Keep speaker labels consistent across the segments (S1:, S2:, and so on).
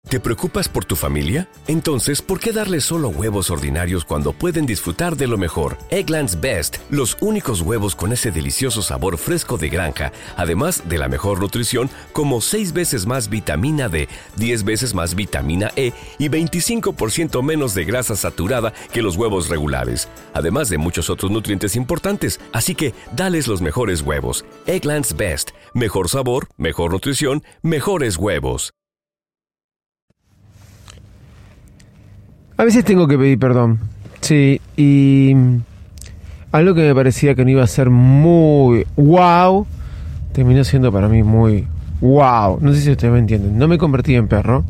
S1: ¿Te preocupas por tu familia? Entonces, ¿por qué darles solo huevos ordinarios cuando pueden disfrutar de lo mejor? Eggland's Best, los únicos huevos con ese delicioso sabor fresco de granja, además de la mejor nutrición, como 6 veces más vitamina D, 10 veces más vitamina E y 25% menos de grasa saturada que los huevos regulares, además de muchos otros nutrientes importantes. Así que, dales los mejores huevos. Eggland's Best, mejor sabor, mejor nutrición, mejores huevos.
S2: A veces tengo que pedir perdón, sí, y algo que me parecía que no iba a ser muy wow, terminó siendo para mí muy wow. No sé si ustedes me entienden, no me convertí en perro,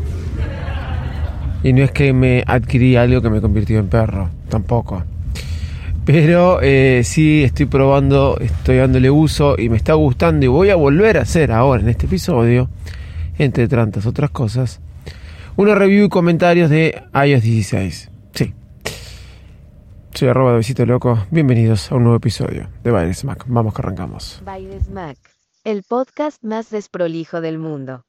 S2: y no es que me adquirí algo que me convirtió en perro, tampoco. Pero sí estoy probando, estoy dándole uso y me está gustando y voy a volver a hacer ahora en este episodio, entre tantas otras cosas, una review y comentarios de iOS 16. Sí. Soy @besito_loco. Bienvenidos a un nuevo episodio de Bailes Mac. Vamos que arrancamos.
S3: Bailes Mac, el podcast más desprolijo del mundo.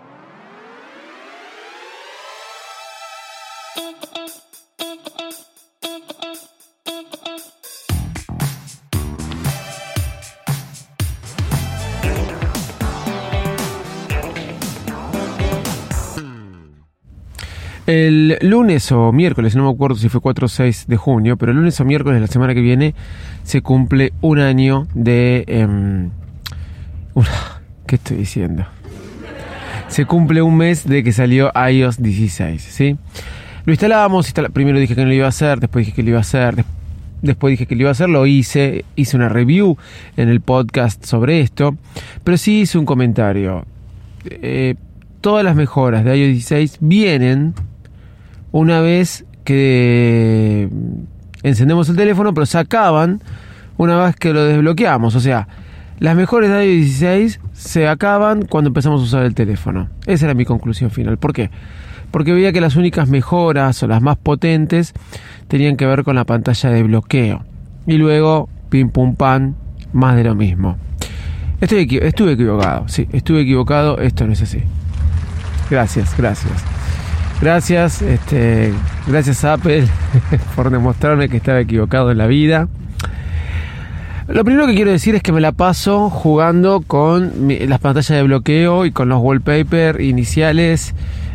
S2: El lunes o miércoles, no me acuerdo si fue 4 o 6 de junio, pero el lunes o miércoles de la semana que viene se cumple un año de... ¿qué estoy diciendo? Se cumple un mes de que salió iOS 16, ¿sí? Lo instalamos, primero dije que no lo iba a hacer, después dije que lo iba a hacer, después dije que lo iba a hacer, lo hice una review en el podcast sobre esto, pero sí hice un comentario. Todas las mejoras de iOS 16 vienen una vez que encendemos el teléfono, pero se acaban una vez que lo desbloqueamos. O sea, las mejoras de iOS 16 se acaban cuando empezamos a usar el teléfono. Esa era mi conclusión final. ¿Por qué? Porque veía que las únicas mejoras o las más potentes tenían que ver con la pantalla de bloqueo. Y luego, pim pum pam, más de lo mismo. Estuve equivocado, sí, estuve equivocado, esto no es así. Gracias a Apple por demostrarme que estaba equivocado en la vida. Lo primero que quiero decir es que me la paso jugando con las pantallas de bloqueo y con los wallpaper iniciales,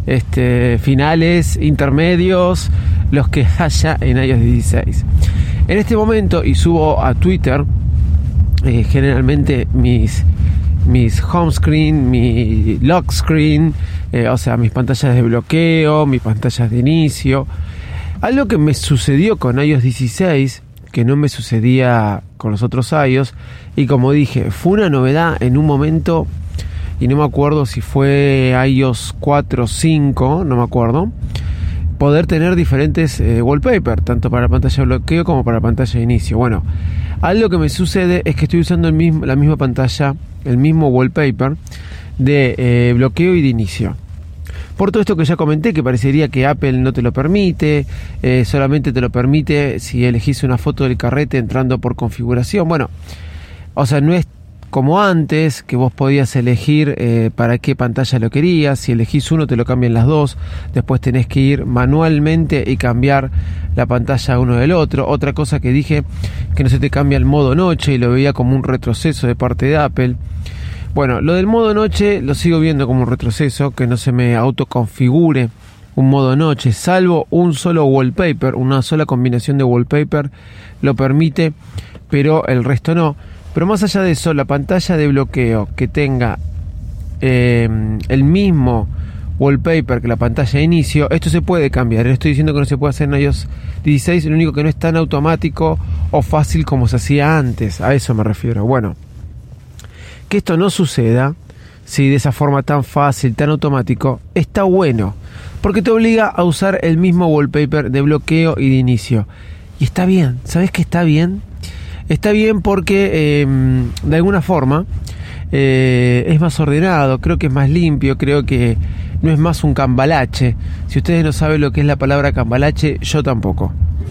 S2: finales, intermedios, los que haya en iOS 16. En este momento, y subo a Twitter generalmente mis home screen, mi lock screen, o sea, mis pantallas de bloqueo, mis pantallas de inicio. Algo que me sucedió con iOS 16, que no me sucedía con los otros iOS, y como dije, fue una novedad en un momento, y no me acuerdo si fue iOS 4 o 5, no me acuerdo, poder tener diferentes wallpaper, tanto para la pantalla de bloqueo como para la pantalla de inicio. Bueno, algo que me sucede es que estoy usando la misma pantalla, el mismo wallpaper de bloqueo y de inicio. Por todo esto que ya comenté, que parecería que Apple no te lo permite, solamente te lo permite si elegís una foto del carrete entrando por configuración. Bueno, o sea, no es como antes, que vos podías elegir para qué pantalla lo querías. Si elegís uno te lo cambian las dos, después tenés que ir manualmente y cambiar la pantalla uno del otro. Otra cosa que dije, que no se te cambia el modo noche, y lo veía como un retroceso de parte de Apple. Bueno, lo del modo noche lo sigo viendo como un retroceso, que no se me autoconfigure un modo noche, salvo un solo wallpaper, una sola combinación de wallpaper lo permite, pero el resto no. Pero más allá de eso, la pantalla de bloqueo que tenga el mismo wallpaper que la pantalla de inicio, esto se puede cambiar. No estoy diciendo que no se puede hacer en iOS 16, lo único que no es tan automático o fácil como se hacía antes. A eso me refiero. Bueno, que esto no suceda, si de esa forma tan fácil, tan automático, está bueno, porque te obliga a usar el mismo wallpaper de bloqueo y de inicio. Y está bien, ¿sabes qué está bien? Está bien porque de alguna forma es más ordenado, creo que es más limpio, creo que no es más un cambalache. Si ustedes no saben lo que es la palabra cambalache, yo tampoco.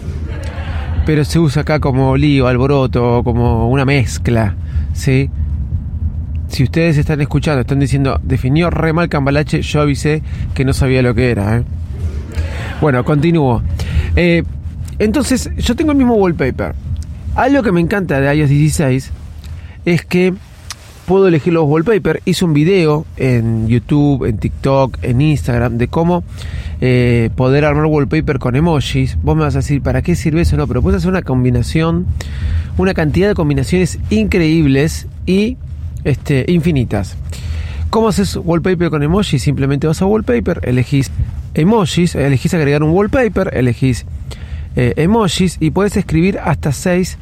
S2: Pero se usa acá como lío, alboroto, como una mezcla, ¿sí? si ustedes están escuchando, están diciendo, definió re mal Cambalache, yo avisé que no sabía lo que era. Bueno, continúo. Entonces, yo tengo el mismo wallpaper. Algo que me encanta de iOS 16 es que puedo elegir los wallpapers. Hice un video en YouTube, en TikTok, en Instagram de cómo poder armar wallpaper con emojis. Vos me vas a decir, ¿para qué sirve eso? No, pero puedes hacer una combinación, una cantidad de combinaciones increíbles y infinitas. ¿Cómo haces wallpaper con emojis? Simplemente vas a wallpaper, elegís emojis, elegís agregar un wallpaper, elegís emojis y puedes escribir hasta 6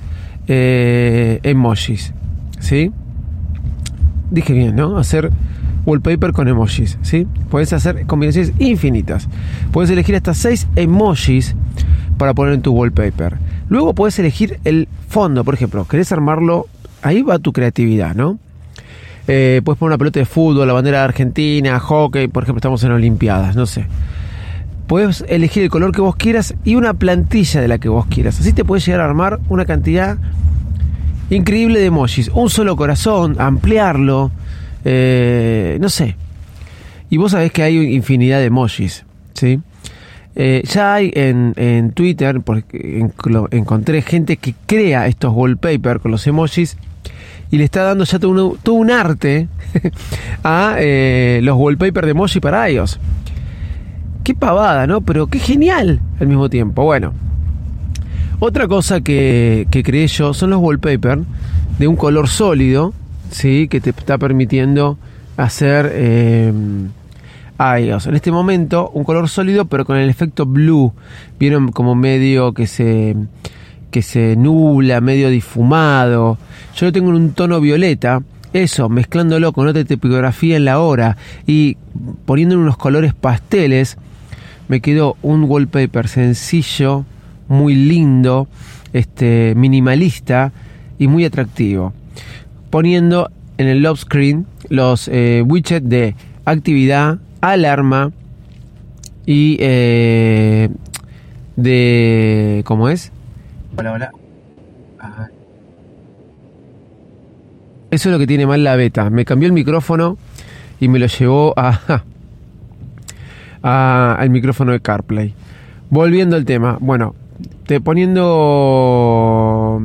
S2: emojis, ¿sí? Dije bien, ¿no? Hacer wallpaper con emojis, ¿sí? Puedes hacer combinaciones infinitas. Puedes elegir hasta 6 emojis para poner en tu wallpaper. Luego puedes elegir el fondo, por ejemplo, querés armarlo, ahí va tu creatividad, ¿no? Puedes poner una pelota de fútbol, la bandera de Argentina, hockey, por ejemplo, estamos en Olimpiadas, no sé. Puedes elegir el color que vos quieras y una plantilla de la que vos quieras. Así te puedes llegar a armar una cantidad increíble de emojis. Un solo corazón, ampliarlo, no sé. Y vos sabés que hay infinidad de emojis, ¿sí? Ya hay en Twitter, porque encontré gente que crea estos wallpapers con los emojis y le está dando ya todo un arte a los wallpapers de emoji para iOS. Qué pavada, ¿no? Pero qué genial al mismo tiempo. Bueno, otra cosa que creé yo son los wallpapers de un color sólido, ¿sí? Que te está permitiendo hacer iOS. En este momento, un color sólido, pero con el efecto blue. Vieron como medio que se nubla, medio difumado. Yo lo tengo en un tono violeta. Eso, mezclándolo con otra tipografía en la hora y poniendo unos colores pasteles, me quedó un wallpaper sencillo, muy lindo, minimalista y muy atractivo. Poniendo en el lock screen los widgets de actividad, alarma y ¿cómo es? Hola. Ajá. Eso es lo que tiene mal la beta. Me cambió el micrófono y me lo llevó al micrófono de CarPlay. Volviendo al tema. Bueno, poniendo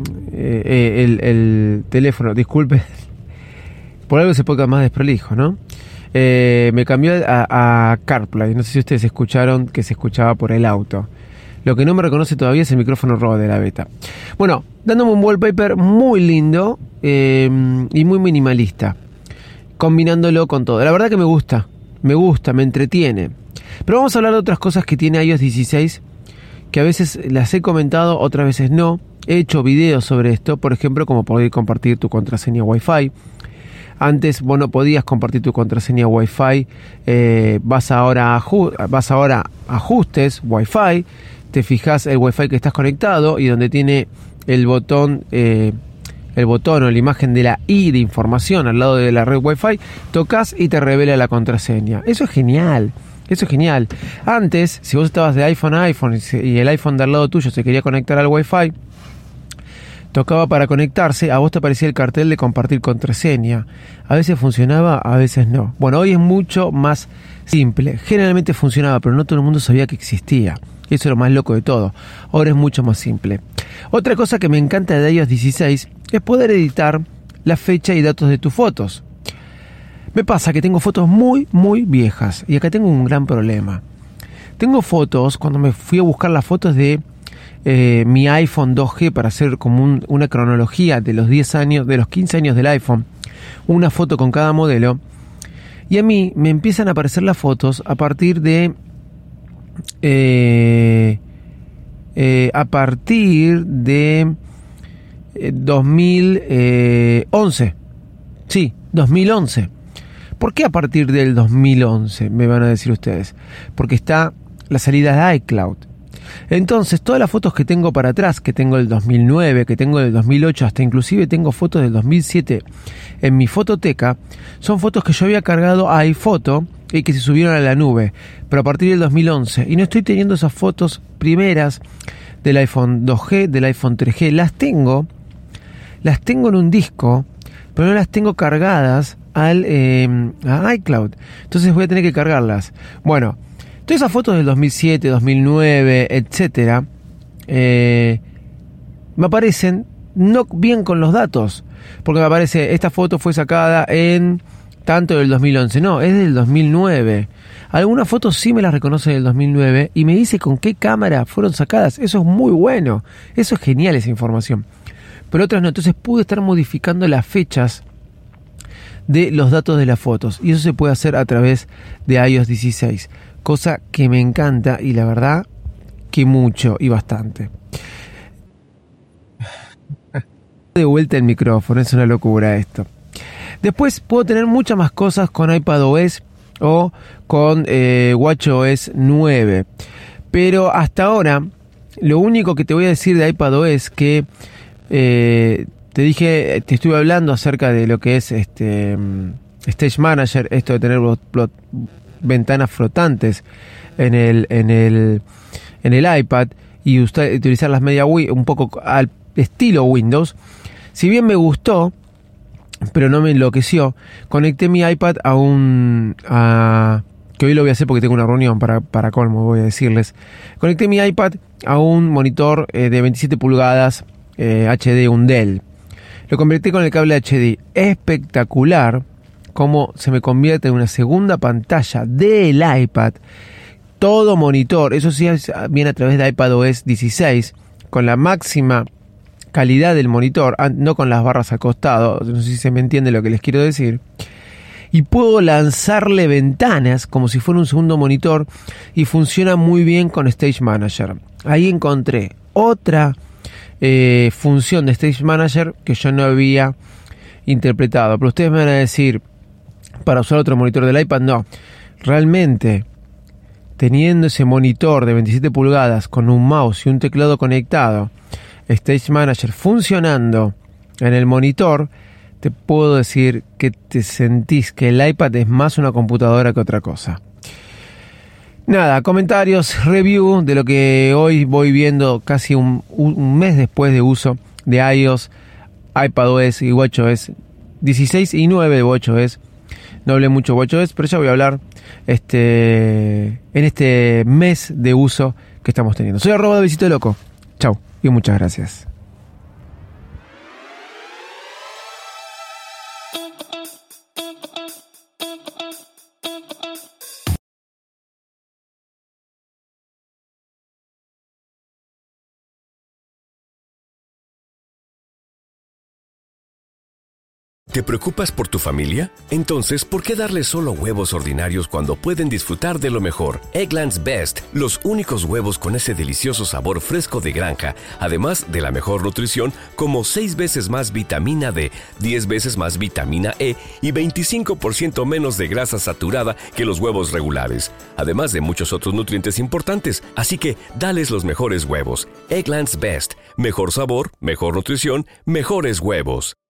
S2: el teléfono. Disculpe. Por algo se puede quedar más desprolijo, ¿no? Me cambió a CarPlay. No sé si ustedes escucharon que se escuchaba por el auto. Lo que no me reconoce todavía es el micrófono RAW de la beta. Bueno, dándome un wallpaper muy lindo y muy minimalista, combinándolo con todo. La verdad que me gusta, me entretiene. Pero vamos a hablar de otras cosas que tiene iOS 16, que a veces las he comentado, otras veces no. He hecho videos sobre esto, por ejemplo, como poder compartir tu contraseña Wi-Fi. Antes vos no podías compartir tu contraseña Wi-Fi, vas ahora a ajustes Wi-Fi, te fijas el Wi-Fi que estás conectado y donde tiene el botón o la imagen de la I de información al lado de la red Wi-Fi, tocas y te revela la contraseña. Eso es genial. Antes, si vos estabas de iPhone a iPhone y el iPhone de al lado tuyo se quería conectar al Wi-Fi, tocaba para conectarse, a vos te aparecía el cartel de compartir contraseña. A veces funcionaba, a veces no. Bueno, hoy es mucho más simple. Generalmente funcionaba, pero no todo el mundo sabía que existía. Eso es lo más loco de todo. Ahora es mucho más simple. Otra cosa que me encanta de iOS 16 es poder editar la fecha y datos de tus fotos. Me pasa que tengo fotos muy, muy viejas. Y acá tengo un gran problema. Tengo fotos, cuando me fui a buscar las fotos de mi iPhone 2G para hacer como una cronología de los 10 años, de los 15 años del iPhone, una foto con cada modelo, y a mí me empiezan a aparecer las fotos a partir de 2011. Sí, 2011. ¿Por qué a partir del 2011? Me van a decir ustedes. Porque está la salida de iCloud. Entonces, todas las fotos que tengo para atrás, que tengo del 2009, que tengo del 2008, hasta inclusive tengo fotos del 2007 en mi fototeca, son fotos que yo había cargado a iPhoto y que se subieron a la nube, pero a partir del 2011. Y no estoy teniendo esas fotos primeras del iPhone 2G, del iPhone 3G. Las tengo en un disco, pero no las tengo cargadas a iCloud. Entonces voy a tener que cargarlas. Bueno, todas esas fotos del 2007, 2009, etcétera, me aparecen no bien con los datos, porque me aparece, esta foto fue sacada en tanto del 2011, no, es del 2009. Algunas fotos sí me las reconoce del 2009 y me dice con qué cámara fueron sacadas. Eso es muy bueno, eso es genial, esa información. Pero otras no, entonces pude estar modificando las fechas de los datos de las fotos, y eso se puede hacer a través de iOS 16, cosa que me encanta, y la verdad que mucho y bastante. De vuelta el micrófono, es una locura esto. Después puedo tener muchas más cosas con iPadOS o con watchOS 9, pero hasta ahora lo único que te voy a decir de iPadOS que te estuve hablando acerca de lo que es Stage Manager, esto de tener ventanas flotantes en el iPad y utilizar las media un poco al estilo Windows. Si bien me gustó, pero no me enloqueció, conecté mi iPad que hoy lo voy a hacer porque tengo una reunión para colmo, voy a decirles. Conecté mi iPad a un monitor de 27 pulgadas HD, un Dell. Lo convertí con el cable HD. Espectacular cómo se me convierte en una segunda pantalla del iPad. Todo monitor, eso sí viene a través de iPadOS 16, con la máxima calidad del monitor, no con las barras al costado, no sé si se me entiende lo que les quiero decir. Y puedo lanzarle ventanas como si fuera un segundo monitor y funciona muy bien con Stage Manager. Ahí encontré otra función de Stage Manager que yo no había interpretado. Pero ustedes me van a decir, para usar otro monitor del iPad, no. Realmente, teniendo ese monitor de 27 pulgadas con un mouse y un teclado conectado, Stage Manager funcionando en el monitor, te puedo decir que te sentís que el iPad es más una computadora que otra cosa. Nada, comentarios, review de lo que hoy voy viendo casi un mes después de uso de iOS, iPadOS y watchOS 16 y 9 de watchOS. No hablé mucho de watchOS, pero ya voy a hablar en este mes de uso que estamos teniendo. Soy @besito_loco. Chau y muchas gracias.
S1: ¿Te preocupas por tu familia? Entonces, ¿por qué darles solo huevos ordinarios cuando pueden disfrutar de lo mejor? Eggland's Best, los únicos huevos con ese delicioso sabor fresco de granja, además de la mejor nutrición, como 6 veces más vitamina D, 10 veces más vitamina E y 25% menos de grasa saturada que los huevos regulares, además de muchos otros nutrientes importantes. Así que, dales los mejores huevos. Eggland's Best, mejor sabor, mejor nutrición, mejores huevos.